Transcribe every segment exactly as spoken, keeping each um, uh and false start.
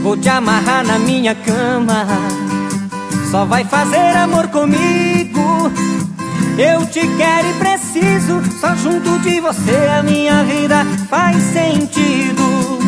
Vou te amarrar na minha cama, só vai fazer amor comigo. Eu te quero e preciso, só junto de você a minha vida faz sentido.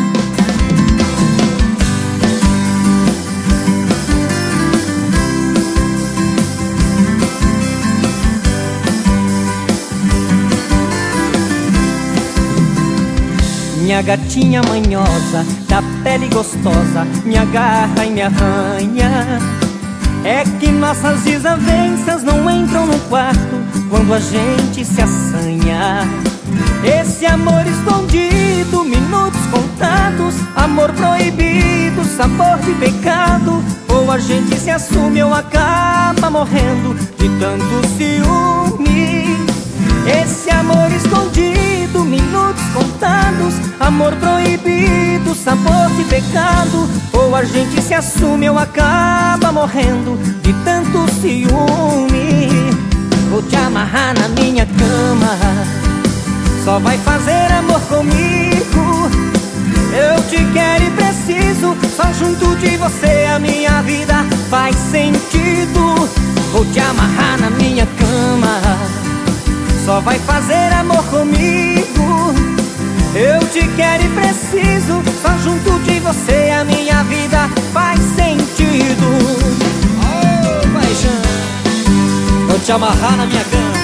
Minha gatinha manhosa, da pele gostosa, me agarra e me arranha. É que nossas desavenças não entram no quarto quando a gente se assanha. Esse amor escondido, minutos contados, amor proibido, sabor de pecado. Ou a gente se assume ou acaba morrendo de tanto ciúme. Esse amor escondido, minutos contados, amor proibido, sabor de pecado. Ou a gente se assume ou acaba morrendo de tanto ciúme. Vou te amarrar na minha cama, só vai fazer amor comigo. Eu te quero e preciso, só junto de você a minha vida faz sentido. Vou te amarrar na minha cama, só vai fazer amor comigo. Eu te quero e preciso, só junto de você a minha vida faz sentido. Oh, paixão, vou te amarrar na minha cama.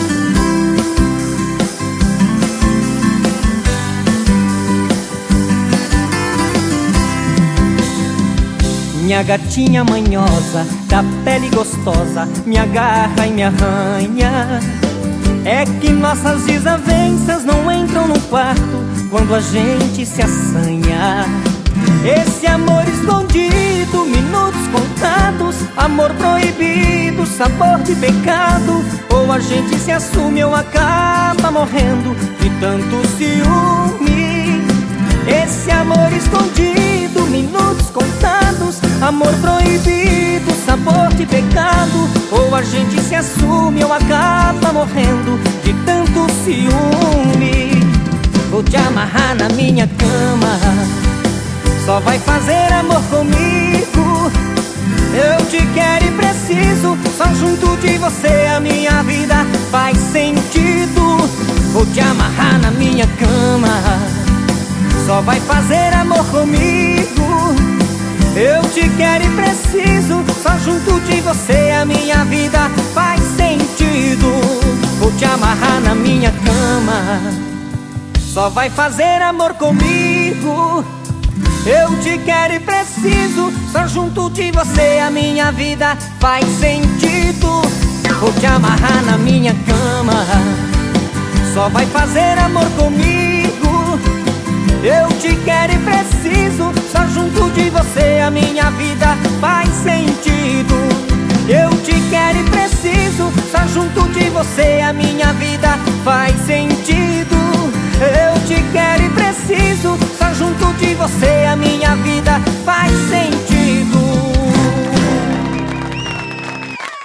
Minha gatinha manhosa, da pele gostosa, me agarra e me arranha. É que nossas desavenças não entram no quarto quando a gente se assanha. Esse amor escondido, minutos contados, amor proibido, sabor de pecado. Ou a gente se assume ou acaba morrendo de tanto ciúme. Esse amor escondido, minutos contados, amor proibido, sabor de pecado. Ou a gente se assume ou acaba morrendo de tanto ciúme. Vou te amarrar na minha cama, só vai fazer amor comigo. Eu te quero e preciso, só junto de você a minha vida faz sentido. Vou te amarrar na minha cama, só vai fazer amor comigo. Eu te quero e preciso, só junto de você a minha vida faz sentido. Vou te amarrar na minha cama, só vai fazer amor comigo. Eu te quero e preciso, só junto de você a minha vida faz sentido. Vou te amarrar na minha cama, só vai fazer amor comigo. Eu te quero e preciso, só junto de você a minha vida faz sentido. Eu te quero e preciso, só junto de você a minha vida faz sentido. Eu te quero e preciso, só junto de você a minha vida